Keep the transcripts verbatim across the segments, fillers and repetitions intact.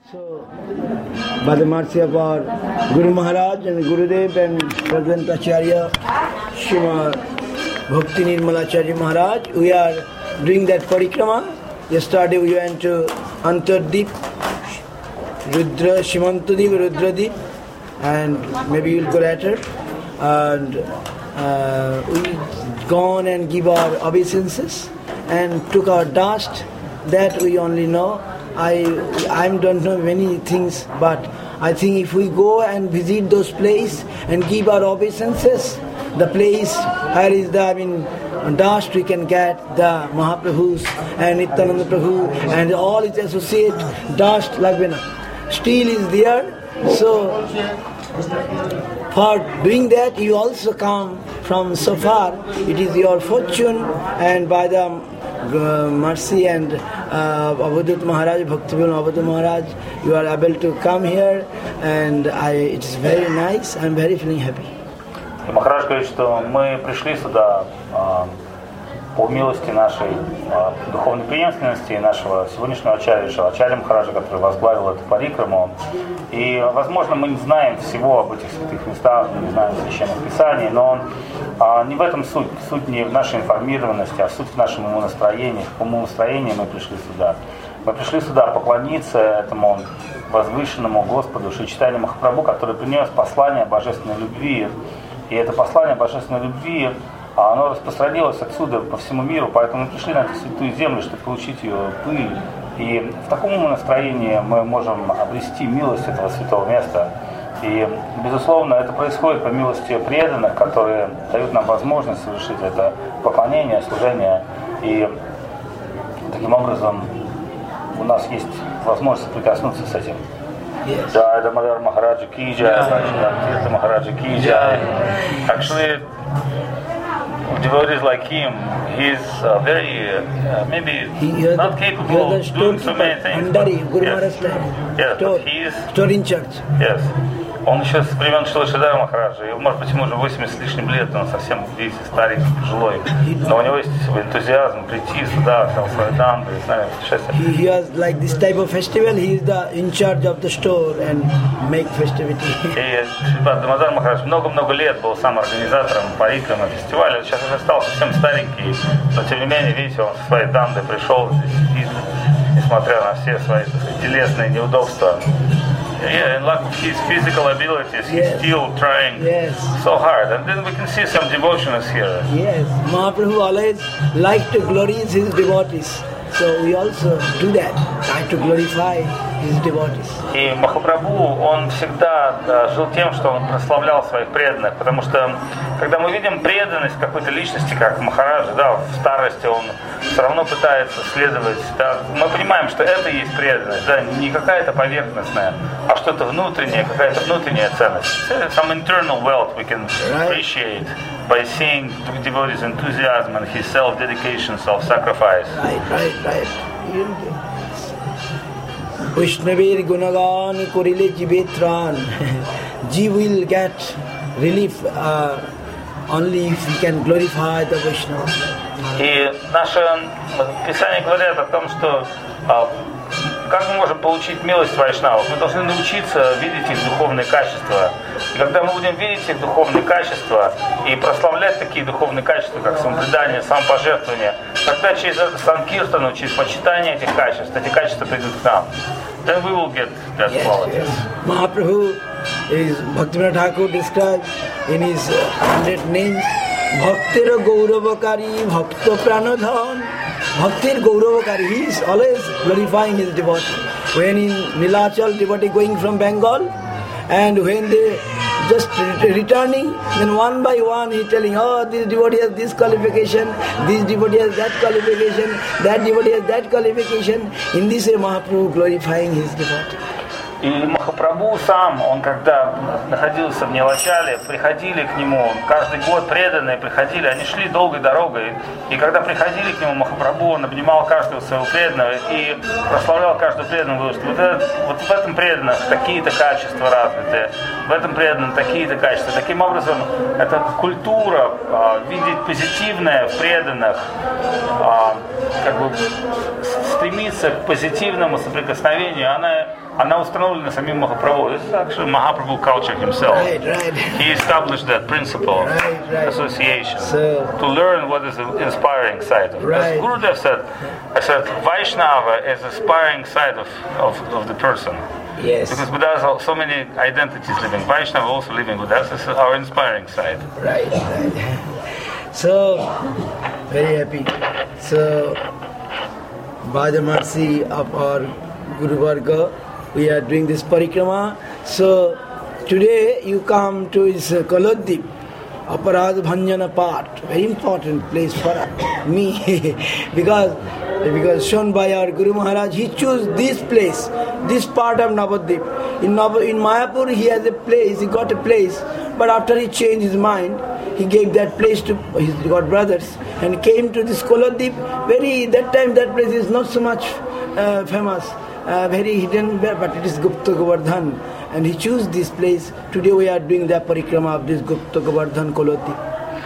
So, by the mercy of our Guru Maharaj and Gurudev and President Acharya Srimad Bhakti Nirmalacharya Maharaj, we are doing that parikrama. Yesterday we went to Antardip, Rudra, Shimantadip, Rudradip, and maybe you'll go later. And uh, we gone and give our obeisances and took our dust. That we only know. I I don't know many things, but I think if we go and visit those places and give our obeisances, the place where is the I mean dust, we can get the Mahaprabhu's and Nityananda Prabhu and all its associate dust like when steel is there. So for doing that, you also come from so far. It is your fortune, and by the Uh, mercy and uh, Avadut Maharaj, Bhaktivinoda Avadut Maharaj, you are able to come here, and I, it is very nice. I am very feeling happy. Махарадж говорит, что мы пришли сюда э, по милости нашей э, духовной преемственности нашего сегодняшнего ачарья, ачарья Махараджа, который возглавил эту парикраму. И, возможно, мы не знаем всего об этих святых местах, мы не знаем священных писаний, но э, не в этом суть. Суть не в нашей информированности, а суть в нашем умонастроении. В умонастроении мы пришли сюда. Мы пришли сюда поклониться этому возвышенному Господу Шри Чайтанья Махапрабху, который принес послание божественной любви. И это послание божественной любви, оно распространилось отсюда по всему миру, поэтому мы пришли на эту святую землю, чтобы получить ее пыль. И в таком настроении мы можем обрести милость этого святого места. И, безусловно, это происходит по милости преданных, которые дают нам возможность совершить это поклонение, служение. И таким образом у нас есть возможность прикоснуться с этим. Jai Damodar Maharaj ki jai, Tirtha Maharaj ki jai. Actually, devotees like him, he's uh, very, uh, maybe he, not capable of doing so many things. Andari, Guru Yes, yes, but he is store in church. Yes. Он еще с времен Шилашидара Махараджа, и, может быть, ему уже восемьдесят с лишним лет, он совсем, видите, старенький, пожилой. Но у него есть энтузиазм прийти сюда, в Салфайдан, и с нами путешествовать. He has like this type of festival, he is the in charge of the store and make festivity. И Шрипад Дамодар Махарадж много-много лет был сам организатором парикрамы фестиваля, сейчас уже стал совсем старенький, но тем не менее, видите, он со своей дандой пришел, здесь, несмотря на все свои, так сказать, телесные неудобства. Yeah, in lack of his physical abilities, he's yes. still trying yes. so hard. And then we can see some devotionals here. Yes, Mahaprabhu always liked to glorify his devotees. So we also do that, try to glorify his devotees. И Махапрабху, он всегда да, жил тем, что он прославлял своих преданных, потому что когда мы видим преданность какой-то личности, как Махараджа, да, в старости он все равно пытается следовать, да, мы понимаем, что это и есть преданность, да, не какая-то поверхностная, а что-то внутреннее, какая-то внутренняя ценность. Some internal wealth we can appreciate by seeing devotees' enthusiasm and his self-dedication, self-sacrifice. Right, right, right. Vaishnavir Gunagan Korile Jivetran. Ji will get relief uh, only if we can glorify the Vaishnava. И наше Писание говорит о том, что как мы можем получить милость вайшнавов? Мы должны научиться видеть их духовные качества. И когда мы будем видеть их духовные качества и прославлять такие духовные качества, как самопредание, самопожертвование, тогда через санкиртану, через почитание этих качеств, эти качества придут к нам. Then we will get that yes, quality. Yes. Mahaprabhu is Bhaktivinoda Thakur described in his uh, hundred names. Bhaktira Gauravakari, Bhakta Pranadhan. Bhaktir Gauravakari, he is always glorifying his devotee. When in Nilachal, devotee going from Bengal, and when they just returning, then one by one he telling, oh, this devotee has this qualification, this devotee has that qualification, that devotee has that qualification. In this way, Mahaprabhu glorifying his devotee. И Махапрабху сам, он когда находился в Нилачале, приходили к нему, каждый год преданные приходили, они шли долгой дорогой, и когда приходили к нему Махапрабху, он обнимал каждого своего преданного и прославлял каждого преданного, говорил, что вот, это, вот в этом преданных такие-то качества развиты, в этом преданном такие-то качества. Таким образом, эта культура а, видеть позитивное в преданных, а, как бы стремится к позитивному соприкосновению, она, она установлена самим Махапрабху. This is actually Mahaprabhu culture himself. Right, right. He established that principle, Right, right. association, So- to learn what is the inspiring side of it. Right. As Gurudev said, I said, Vaishnava is the inspiring side of, of, of the person. Yes. Because with us, so many identities living. Vaishnava also living with us is our inspiring side. Right, right. So, very happy. So, by the mercy of our Guru Varga, we are doing this parikrama. So, today you come to his uh, Kalodip, Aparad Bhanjana Part, very important place for me because because shown by our Guru Maharaj, he chose this place, this part of Navadvip. In, Nav- in Mayapur he has a place, he got a place, but after he changed his mind, he gave that place to his god brothers and came to this Kolodip. Very, that time that place is not so much uh, famous, uh, very hidden, but it is Gupta Govardhan. And he chose this place. Today we are doing the parikrama of this Gupta Govardhan Kolodip.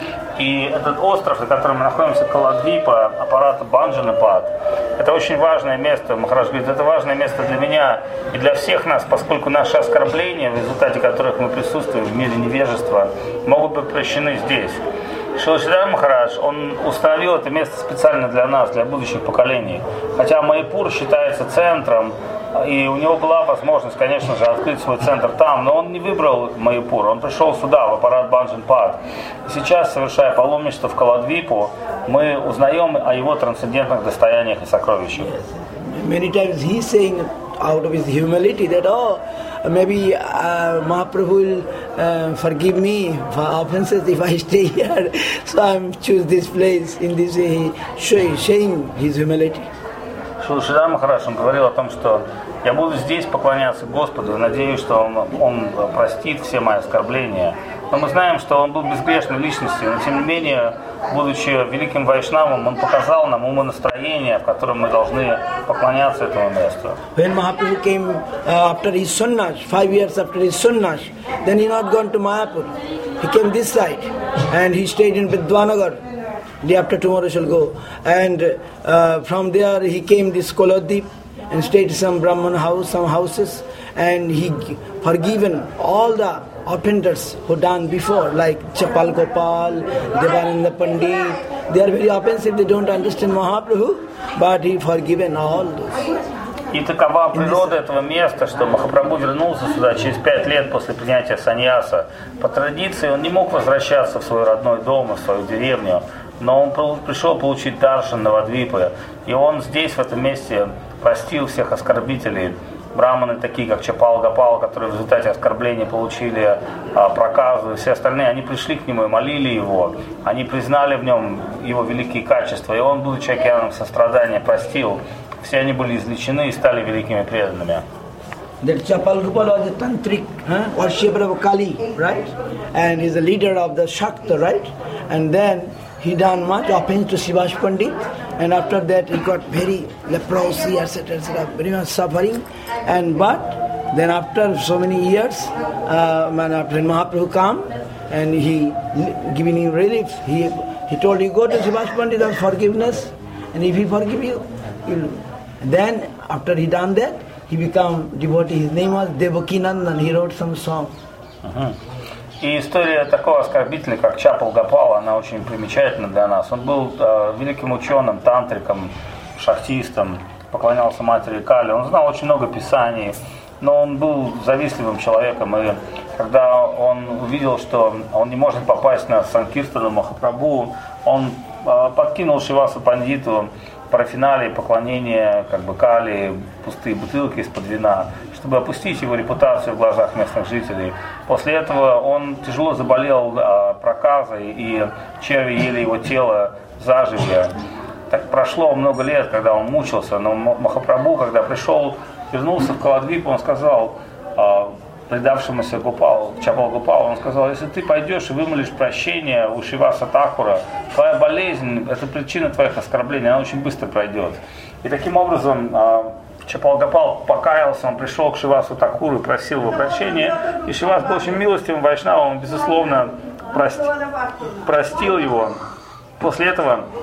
И этот остров, на котором мы находимся, Каладвипа, аппарат Банджанапад, это очень важное место. Махарадж говорит, это важное место для меня и для всех нас, поскольку наши оскорбления, в результате которых мы присутствуем в мире невежества, могут быть прощены здесь. Шрила Шридар Махарадж, он установил это место специально для нас, для будущих поколений. Хотя Майяпур считается центром, и у него была возможность, конечно же, открыть свой центр там, но он не выбрал Майяпур, он пришел сюда, в аппарат Банджанапад. И сейчас, совершая паломничество в Каладвипу, мы узнаем о его трансцендентных достояниях и сокровищах. Many times he is saying out of his humility that, oh, maybe uh, Mahaprabhu will uh, forgive me for offenses if I stay here. So I choose this place. In this way, he showing his humility. Шрила Шридар Махарадж, он говорил о том, что я буду здесь поклоняться Господу, надеюсь, что он, он простит все мои оскорбления. Но мы знаем, что он был безгрешной личностью, но тем не менее, будучи великим вайшнавом, он показал нам умонастроение, в котором мы должны поклоняться этому месту. When Mahaprabhu came uh, after his sannyas, five years after his sannyas, then he not gone to Mayapur. He came this side and he stayed in Vidwanagar. Day after tomorrow shall go. And uh, from there he came this Kolodip and stayed in some Brahman house, some houses, and he forgiven all the offenders who done before, like Chapal Gopal, Devananda Pandit. They are very offensive, they don't understand Mahaprabhu, but he forgiven all those. И такова природа этого места, что Махапрабху вернулся сюда через пять лет после принятия саньяса. По традиции он не мог возвращаться в свой родной дом, в свою деревню, но он пришел получить даршан Навадвипы, и он здесь, в этом месте, простил всех оскорбителей. Браманы, такие как Чапал Гопал, которые в результате оскорбления получили а, проказу, и все остальные, они пришли к нему и молили его, они признали в нем его великие качества, и он, будучи океаном сострадания, простил. Все они были излечены и стали великими преданными. That Chapal Gopal was a tantric, huh? worshipper of Kali, right? And he's a leader of the Shakta, right? And then he done much offense to Shivash Pandit, and after that he got very leprosy, et cetera, et cetera, very much suffering. And but then after so many years, uh, when after Mahaprabhu come and he giving him relief, he he told you go to Shivash Pandit for forgiveness, and if he forgive you, you'll. Then after he done that, he become devotee. His name was Devaki Nandan. He wrote some song. Uh-huh. И история такого оскорбителя, как Чапал Гопал, она очень примечательна для нас. Он был э, великим ученым, тантриком, шахтистом, поклонялся матери Кали. Он знал очень много писаний, но он был завистливым человеком. И когда он увидел, что он не может попасть на Санкиртану Махапрабху, он э, подкинул Шивасу Пандиту парафиналии, поклонение как бы Кали, пустые бутылки из-под вина, чтобы опустить его репутацию в глазах местных жителей. После этого он тяжело заболел а, проказой, и черви ели его тело заживья. Так прошло много лет, когда он мучился, но Махапрабху, когда пришел, вернулся в Каладвипу, он сказал а, предавшемуся Гопалу, Чапал Гопалу, он сказал, если ты пойдешь и вымолишь прощение у Шиваса Такура, твоя болезнь, это причина твоих оскорблений, она очень быстро пройдет. И таким образом Чапал Гопал покаялся, он пришел к Шивасу Такуру и просил его прощения, и Шивас был очень милостивым вайшнавом, он, безусловно, прости, простил его. После этого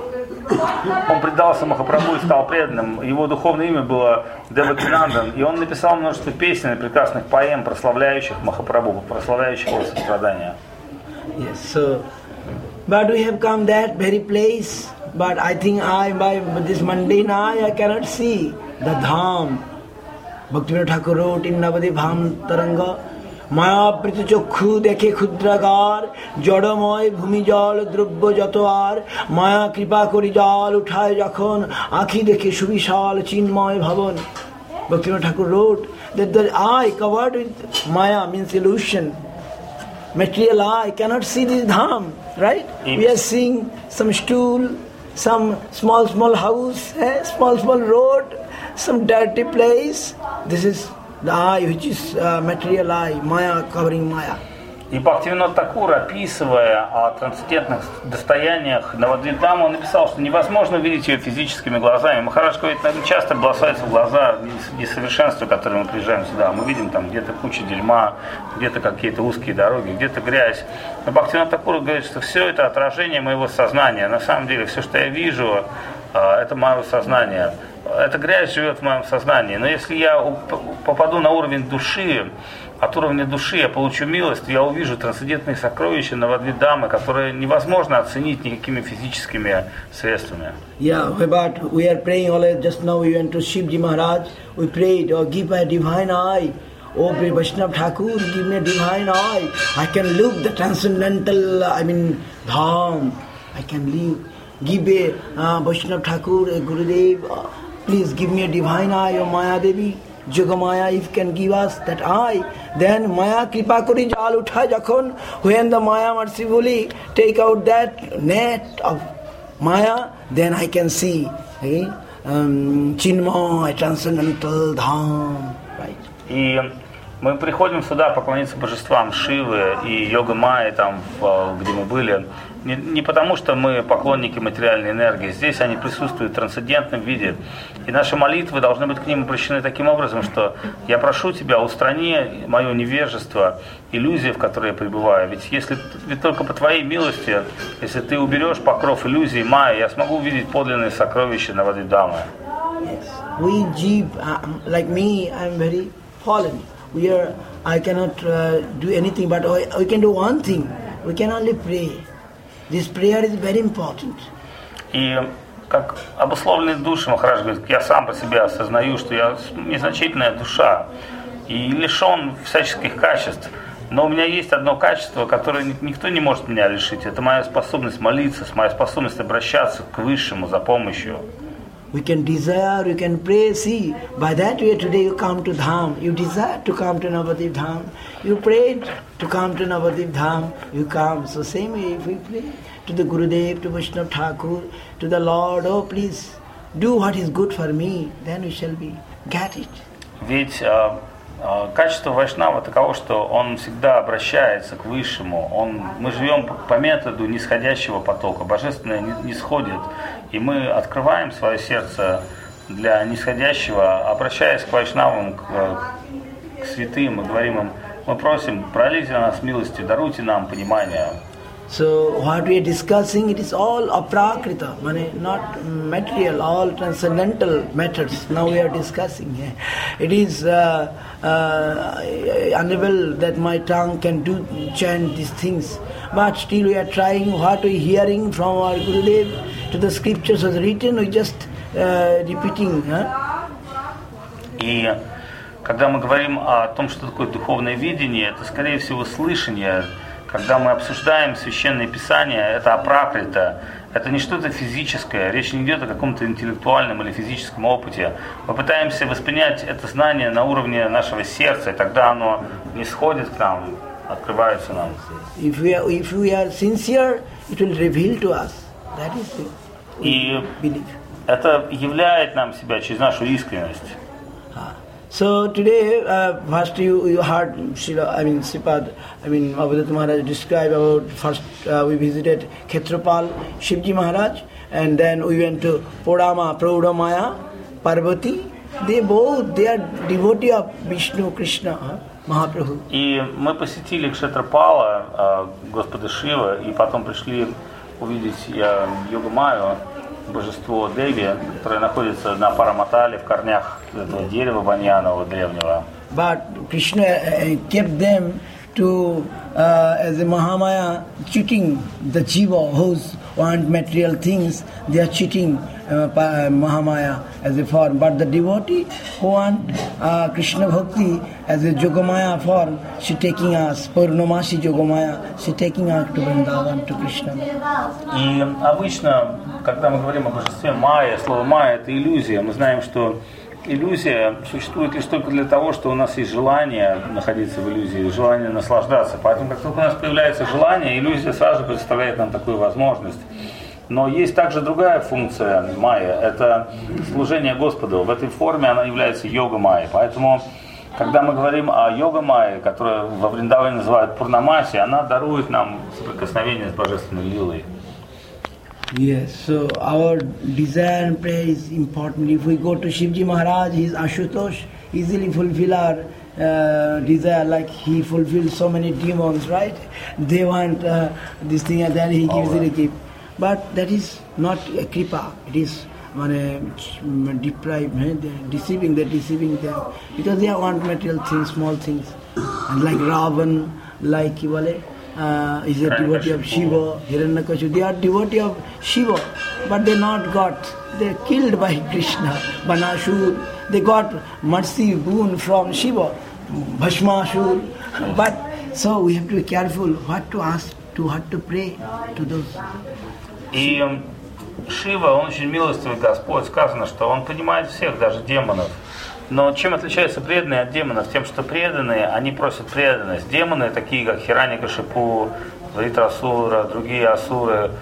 он предался Махапрабху и стал преданным. Его духовное имя было Девакинандан, и он написал множество песен и прекрасных поэм, прославляющих Махапрабху, прославляющих его сострадания. Yes, so, but we have come that very place, but I think I, by this mundane eye, I cannot see the Dham. Bhaktivinoda Thakur wrote in Navadip Bham Taranga, Maya Priti Chokhu Dekhe Khudragar, Jodamoy Bhumi Jal Drubbo Jatoar, Maya Kripa Kori Jal Uthai Jakhon, Akhi Dekhe Shubishal Chinmoy Bhavan. Bhaktivinoda Thakur wrote that the eye covered with Maya means illusion. Material eye cannot see this Dham, right? Yes. We are seeing some stool, some small, small house, eh? small, small road, some dirty place. This is the eye, which is uh, material eye, Maya covering Maya. И Бхактивинода Тхакур, описывая о трансцендентных достояниях Навадвипдамы, он написал, что невозможно увидеть ее физическими глазами. Махарадж говорит, нам часто бросаются в глаза несовершенства, которые мы приезжаем сюда. Мы видим там где-то куча дерьма, где-то какие-то узкие дороги, где-то грязь. Но Бхактивинода Тхакур говорит, что все это отражение моего сознания. На самом деле, все, что я вижу, это мое сознание. Эта грязь живет в моем сознании. Но если я попаду на уровень души, от уровня души я получу милость, я увижу трансцендентные сокровища Навадвипдамы, которые невозможно оценить никакими физическими средствами. Yeah, but we are praying always. Just now we went to Shivji Maharaj. We prayed, oh, give a divine eye. Oh, Vaishnava Thakur, give me a divine eye. I can look the transcendental, I mean, Dham. I can live. Give a uh, Vaishnava Thakur, a Gurudev. Uh, please give me a divine eye, oh Maya Devi. Yogamaya, if you can give us that eye, then Maya Kripa Kori Jal Utha Jakhon, when the Maya mercifully take out that net of Maya, then I can see okay? um, Chinmay, transcendental Dham. Right? И мы приходим сюда поклониться божествам Шивы и Йога Майи, там, где мы были, не, не потому, что мы поклонники материальной энергии. Здесь они присутствуют в трансцендентном виде. И наши молитвы должны быть к ним обращены таким образом, что я прошу тебя, устрани мое невежество, иллюзии, в которой я пребываю. Ведь если ведь только по твоей милости, если ты уберешь покров иллюзий Майи, я смогу увидеть подлинные сокровища Навадвипдамы. Yes. We jeep, uh, like me, I am very fallen. We are, I cannot uh, do anything, but we can do one thing. We can only pray. This prayer is very important. И как обусловленный души, Махарадж говорит, я сам по себе осознаю, что я незначительная душа и лишен всяческих качеств. Но у меня есть одно качество, которое никто не может меня лишить. Это моя способность молиться, моя способность обращаться к Высшему за помощью. We can desire, we can pray. See, by that way today you come to Dham. You desire to come to Navadip Dham. You prayed to come to Navadip Dham. You come. So same way if we pray to the Gurudev, to Vaishnava Thakur, to the Lord, oh please, do what is good for me, then we shall be, get it. Ведь э, э, качество Вайшнава таково, что он всегда обращается к Высшему. Он, мы живем по, по методу нисходящего потока. Божественное не, не сходит. И мы открываем свое сердце для нисходящего, обращаясь к Вайшнавам, к, к святым, и говорим им, мы просим, пролейте на нас милостью, даруйте нам понимание. So what we are discussing, it is all aprakrita, not material, all transcendental matters. Now we are discussing. It is uh, uh, unable that my tongue can do chant these things, but still we are trying. What we are hearing from our Gurudev to the scriptures was written, we just uh, repeating. Huh? И когда мы говорим о том, что такое духовное видение, это скорее всего слышание. Когда мы обсуждаем Священное Писание, это апракрита, это не что-то физическое, речь не идет о каком-то интеллектуальном или физическом опыте. Мы пытаемся воспринять это знание на уровне нашего сердца, и тогда оно не сходит к нам, открывается нам. If we are, if we are sincere, it will reveal to us. That is the И belief. Это являет нам себя через нашу искренность. So today, uh, first you, you heard Srila, I mean Sripad, I mean Abhidhamma Maharaj describe about first uh, we visited Khetrapal, Shivji Maharaj, and then we went to Podama, Praudamaya, Parvati. They both, they are devotee of Vishnu, Krishna, huh? Mahaprabhu. И мы посетили Кшетрапала, Господа Шива, и потом пришли увидеть Йога Майю, божество Деви, которое находится на Параматале, в корнях этого дерева баньянового древнего. But Krishna uh, kept them to, uh, as a Mahamaya, cheating the jiva who want material things. They are cheating uh, Mahamaya as a form. But the devotee who want uh, Krishna Bhakti as a Yogamaya form, she taking us, Purnamasi Yogamaya, she taking us to Vrindavan, to Krishna. И обычно, когда мы говорим о божестве Майя, слово Майя — это иллюзия. Мы знаем, что иллюзия существует лишь только для того, что у нас есть желание находиться в иллюзии, желание наслаждаться. Поэтому, как только у нас появляется желание, иллюзия сразу же представляет нам такую возможность. Но есть также другая функция майя, это служение Господу. В этой форме она является йога-майей. Поэтому, когда мы говорим о йога-майе, которую во Вриндаване называют Пурнамаси, она дарует нам соприкосновение с божественной лилой. Yes, so our desire and prayer is important. If we go to Shivji Maharaj, he is Ashutosh, easily fulfill our uh, desire, like he fulfills so many demons, right? They want uh, this thing and then he gives right. it a gift. But that is not a kripa, it is uh, deprived, eh? They're deceiving, they're deceiving them. Because they want material things, small things. And like Ravan, like Kivale. Uh, is a devotee of Shiva, Hiranyakashipu. They are devotee of Shiva, but they not got, they are killed by Krishna, Banashur. They got mercy, boon from Shiva, Bhashmashur. But so we have to be careful what to ask, to what to pray to those. И Шива, он очень милостивый Господь. Сказано, что он понимает всех, даже демонов. Но чем отличаются преданные от демонов? Тем, что преданные, они просят преданность. Демоны, такие как Хираньякашипу, Вритрасура, другие асуры,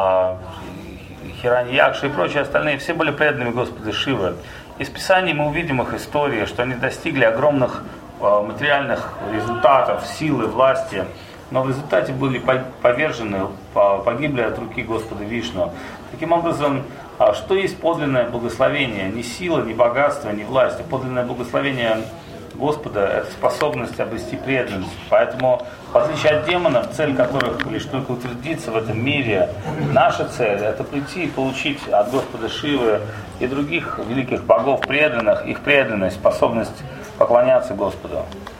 Хираньякша и прочие остальные, все были преданными Господу Шивы. Из Писаний мы увидим их истории, что они достигли огромных материальных результатов, силы, власти, но в результате были повержены, погибли от руки Господа Вишну. Таким образом, что есть подлинное благословение? Не сила, не богатство, не власть, а подлинное благословение Господа – это способность обрести преданность. Поэтому, в отличие от демонов, цель которых лишь только утвердиться в этом мире, наша цель – это прийти и получить от Господа Шивы и других великих богов преданных, их преданность, способность поклоняться Господу.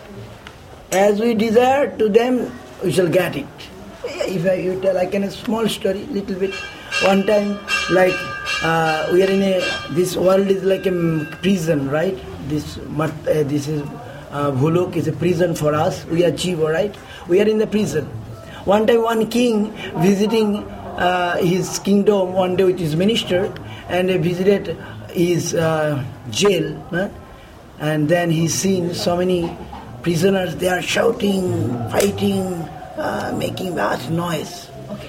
As we desire to them, we shall get it. If I you tell, I can a small story, little bit. One time, like uh, we are in a, this world is like a prison, right? This uh, this is uh, Bhulok is a prison for us. We are Jiva, right? We are in the prison. One time, one king visiting uh, his kingdom one day with his minister, and he visited his uh, jail, huh? And then he seen so many prisoners. They are shouting, fighting, uh, making vast noise.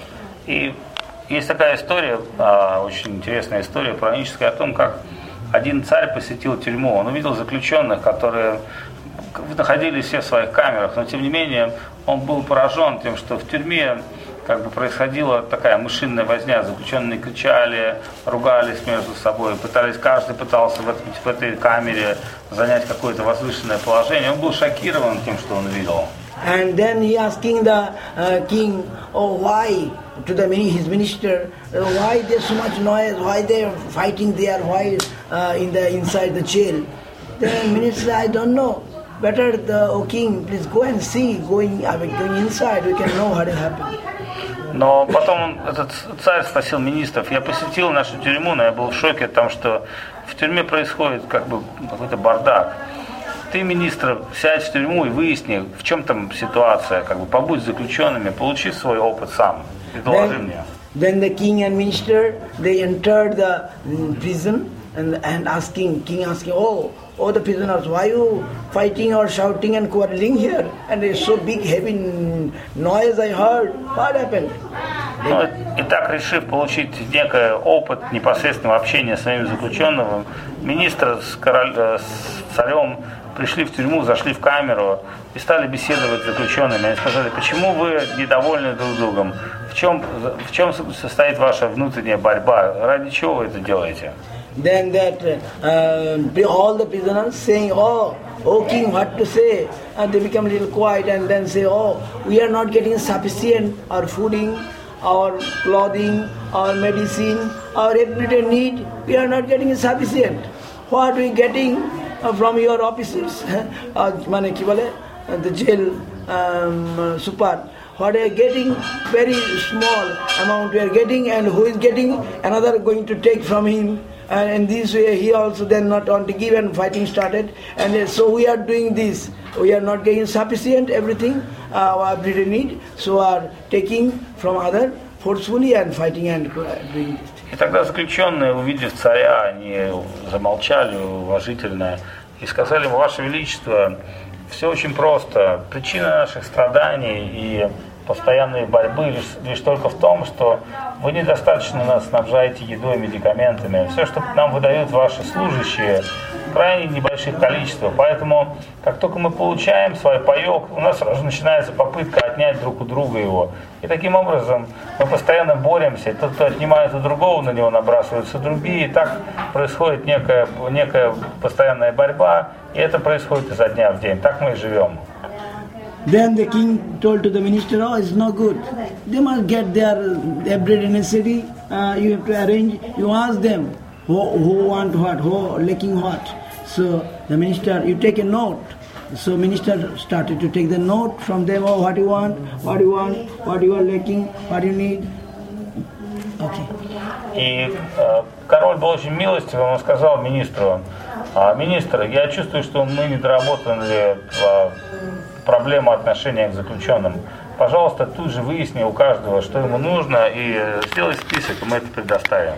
И есть такая история, очень интересная история, пураническая, о том, как один царь посетил тюрьму. Он увидел заключенных, которые находились все в своих камерах, но тем не менее он был поражен тем, что в тюрьме как бы происходила такая мышиная возня. Заключенные кричали, ругались между собой, пытались, каждый пытался в, этом, в этой камере занять какое-то возвышенное положение. Он был шокирован тем, что он видел. And then he asking the uh, king, oh, why, to the his minister, uh, why there's so much noise, why they're fighting there, why uh, in the inside the jail. The minister, I don't know. Better the oh king, please go and see, going, I mean, going inside, we can know what is happening. Но потом этот царь спросил министров, я посетил нашу тюрьму, но я был в шоке от того, что в тюрьме происходит как бы какой-то бардак. Ты, министр, сядь в тюрьму и выясни, в чем там ситуация, как бы побудь с заключенными, получи свой опыт сам и доложи мне. Then the king and minister, they entered the prison and, and asking, king asking, oh, oh the prisoners, why are you fighting or shouting and quarreling here? And it's so big, heavy noise I heard. What happened? Ну, и так, решив получить некий опыт непосредственного общения с своими заключенными, министр с, король, с царем пришли в тюрьму, зашли в камеру и стали беседовать с заключенными. Они сказали, почему вы недовольны друг другом? В чем, в чем состоит ваша внутренняя борьба? Ради чего вы это делаете? Then that uh, all the prisoners saying, oh, oh king, what to say? And they become a little quiet and then say, oh, we are not getting sufficient our fooding, our clothing, our medicine, our everyday need, we are not getting sufficient. What are we getting uh, from your officers? uh, mane ki bole, uh, the jail um, uh, super. What we are getting, very small amount we are getting, and who is getting, another going to take from him. And in this way, he also then not want to give, and fighting started. And so we are doing this. We are not getting sufficient everything, uh, our everyday need. So are taking from other forcefully and fighting and doing this. И тогда заключенные, увидев царя, они замолчали уважительно и сказали ему: Ваше Величество, все очень просто. Причина наших страданий и постоянной борьбы лишь, лишь только в том, что вы недостаточно нас снабжаете едой и медикаментами. Все, что нам выдают ваши служащие, в крайне небольших количествах. Поэтому, как только мы получаем свой паек, у нас сразу начинается попытка отнять друг у друга его. И таким образом мы постоянно боремся. Тот, кто отнимает у другого, на него набрасываются другие. И так происходит некая, некая постоянная борьба. И это происходит изо дня в день. Так мы и живем. Then the king told to the minister, oh, it's no good. They must get their everyday necessity. Uh, you have to arrange. You ask them who, who want what, who lacking what. So the minister, you take a note. So minister started to take the note from them. Oh, what you want, what you want, what you are lacking, what you need. Okay. И э, король был очень милостивым, он сказал министру: министр, я чувствую, что мы не доработали э, проблему отношения к заключенным. Пожалуйста, тут же выясни у каждого, что ему нужно, и сделай список, и мы это предоставим.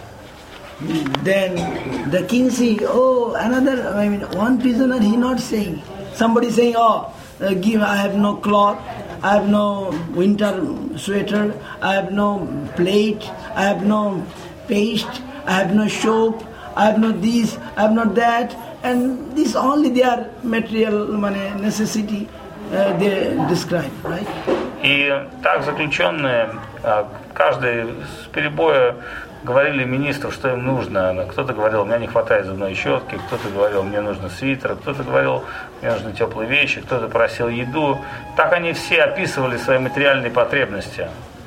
Then the king see, oh, another, I mean, one prisoner, he not saying. Somebody saying, oh, uh, give, I have no cloth, I have no winter sweater, I have no plate, I have no paste, I have no soap, I have not this, I have not that, and this only their material necessity uh, they describe, right? И так заключенные, каждый с перебоя говорили министру, что им нужно. Кто-то говорил: мне не хватает зубной щетки, кто-то говорил: мне нужно свитер, кто-то говорил: мне нужны теплые вещи, кто-то просил еду. Так они все описывали свои материальные потребности.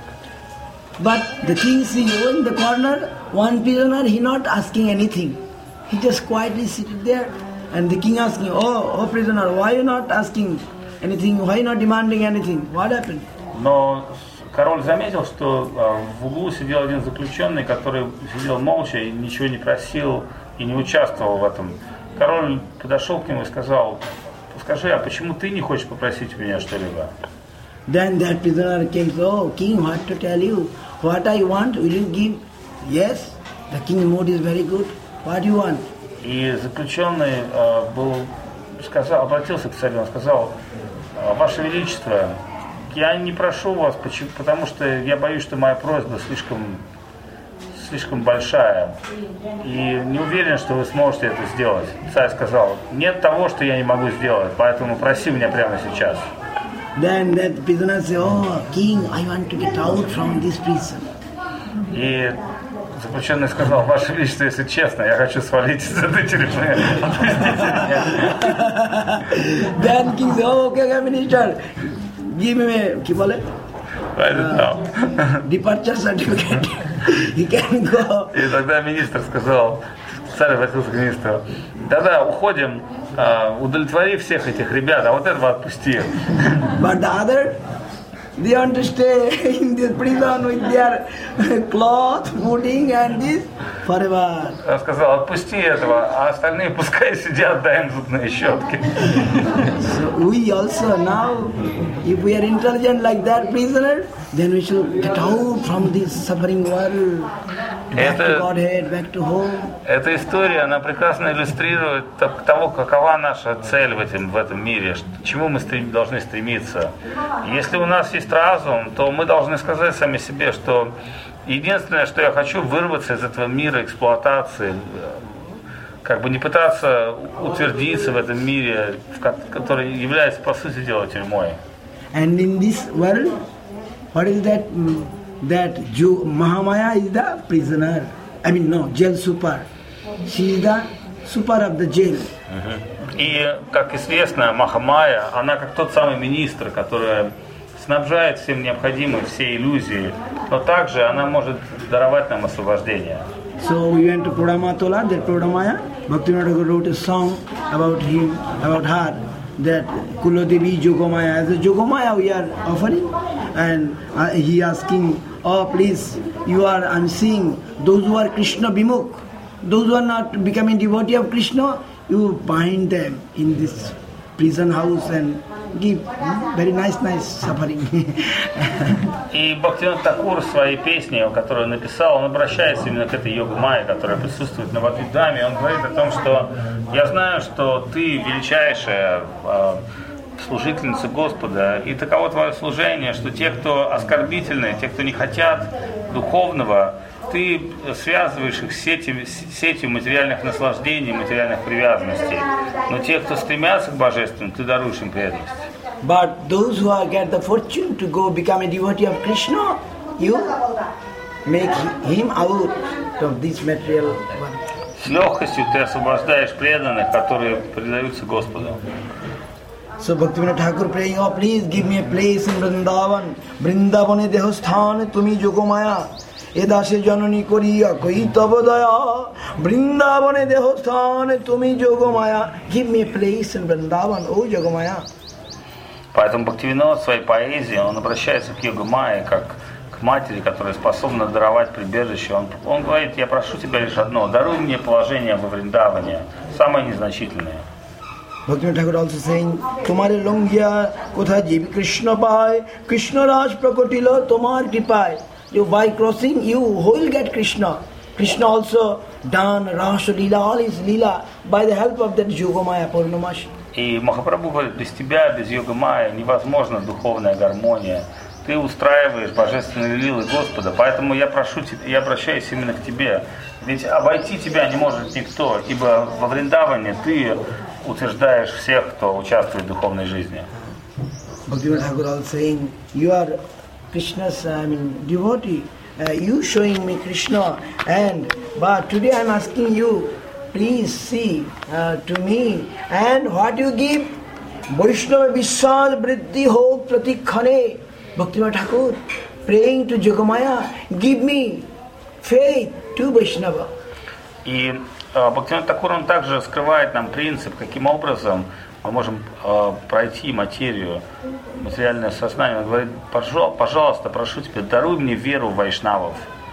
But the king see in the corner, one prisoner, he not asking anything. He just quietly seated there, and the king asking, oh, oh prisoner, why you not asking anything? Why not demanding anything? What happened? Но король заметил, что в углу сидел один заключенный, который сидел молча и ничего не просил и не участвовал в этом. Король подошел к нему и сказал: скажи, а почему ты не хочешь попросить у меня что-либо? Then that prisoner came, oh, king, what to tell you? What I want, will you give? Yes, the king's mood is very good. What do you want? И заключенный э, был, сказал, обратился к царю, он сказал: Ваше Величество, я не прошу вас, почему, потому что я боюсь, что моя просьба слишком, слишком большая. И не уверен, что вы сможете это сделать. Царь сказал: нет того, что я не могу сделать, поэтому проси меня прямо сейчас. Then that prisoner said, oh, king, I want to get out from this prison. И заключенный сказал: Ваше Величество, если честно, я хочу свалить из этой тюрьмы. Отпустите меня. Then king said, oh, okay, okay, minister, give me, কি বলে? Departure certificate. He can go. И тогда министр сказал, царь обратился к министру: да-да, уходим, удовлетвори всех этих ребят, а вот этого отпусти. But the other, they want to stay in this prison with their cloth, pudding and this forever. Он сказал: отпусти этого, а остальные пускай сидят, дай им зубные щетки. So we also now, if we are intelligent like that prisoner, then we should get out from this suffering world. Back to Godhead, back to home. Эта история, она прекрасно иллюстрирует того, какова наша цель в этом, в этом мире, к чему мы стрем, должны стремиться. Если у нас есть разум, то мы должны сказать сами себе, что единственное, что я хочу, вырваться из этого мира эксплуатации, как бы не пытаться утвердиться в этом мире, который является, по сути дела, тюрьмой. And in this world, what is that? That Jew, Mahamaya is the prisoner. I mean, no, jail super. She is the super of the jail. И, как известно, Махамая, она как тот самый министр, который снабжает всем необходимым, все иллюзии, но также она может даровать нам освобождение. So we went to Prodamatola, that Prodamaya, Bhaktivinoda Thakur wrote a song about him, about her, that Kulodevi Jogomaya. As a Jogomaya we are offering, and uh, he asking, oh please, you are, I'm seeing those who are Krishna Bimukh, those who are not becoming devotee of Krishna, you bind them in this prison house and give very nice, nice suffering. И Бхактивинода Тхакур в своей песне, которую он написал, он обращается именно к этой йога-майе, которая присутствует на Бхактивидаме. Он говорит о том, что я знаю, что ты величайшая э, служительница Господа, и таково твое служение, что те, кто оскорбительны, те, кто не хотят духовного, ты связываешь их с сетью, сетью материальных наслаждений, материальных привязанностей. Но те, кто стремятся к божественному, ты даруешь им преданность. But those who are get the fortune to go become a devotee of Krishna, you make him out of this material one. С легкостью ты освобождаешь преданных, которые предаются Господу. So Bhaktivinoda Thakur praying, oh please give me a place in Vrindavan. Vrindavane dehosthane tumi jogomaya. Edase janani koriya koi tabadaya. Vrindavane dehosthane tumi jogomaya. Give me a place in Vrindavan, oh Jogomaya. Поэтому Бхактивинод в своей поэзии, он обращается к йога-майе как к матери, которая способна даровать прибежище. Он, он говорит, я прошу тебя лишь одно, даруй мне положение во Вриндаване, самое незначительное. Bhaktivinoda Thakur also saying, Tumare longya kotha jiv Krishna pai, Krishna raj prakotilo tomar kripai. You by crossing, you who will get Krishna. Krishna also done Rasa Leela, all his Leela, by the help of that Jogomaya Purnamashi. И Махапрабху говорит, без тебя, без йога-майи невозможна духовная гармония. Ты устраиваешь божественные лилы Господа, поэтому я прошу тебя, я обращаюсь именно к тебе. Ведь обойти тебя не может никто, ибо во Вриндаване ты утверждаешь всех, кто участвует в духовной жизни. Bhaktivinoda Thakur also saying, you are Krishna's, I mean, devotee. Uh, you showing me Krishna, and but today I am asking you, please see uh, to me, and what you give, Vaishnava Vishal Vriddhi Ho Pratikhane. Bhaktivinoda Thakur praying to Jogomaya, give me faith to Vaishnava. И э, Бхактивинод Тхакур, он также раскрывает нам принцип, каким образом мы можем э, пройти материю, материальное сознание. Он говорит, пожалуйста, прошу тебя, даруй мне веру в вайшнавов.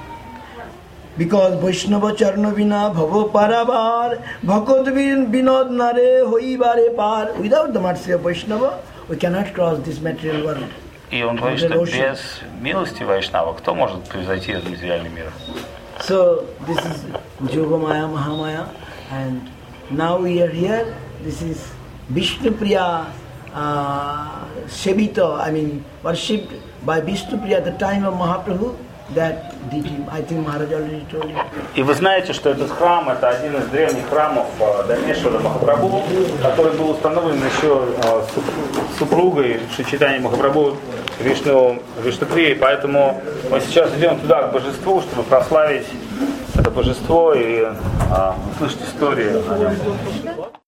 Because Vaishnava Charna Vina Bhavo Paravar Bhakot Vinod Nare Hoibare Par. Without the mercy of Vaishnava, we cannot cross this material world. И он говорит, что без милости Вайшнава кто может превзойти этот материальный мир? So this is Jogomaya Mahamaya, and now we are here. This is Vishnupriya uh, Sevita, I mean worshipped by Vishnupriya at the time of Mahaprabhu. That deity, I think Maharaj already told you. И вы знаете, что этот храм это один из древних храмов дальнейшего Махапрабху, который был установлен еще супругой Шри-Чайтаньи Махапрабху Вишну Вишнуприей, поэтому мы сейчас идем туда к божеству, чтобы прославить это божество и а, услышать историю о нем.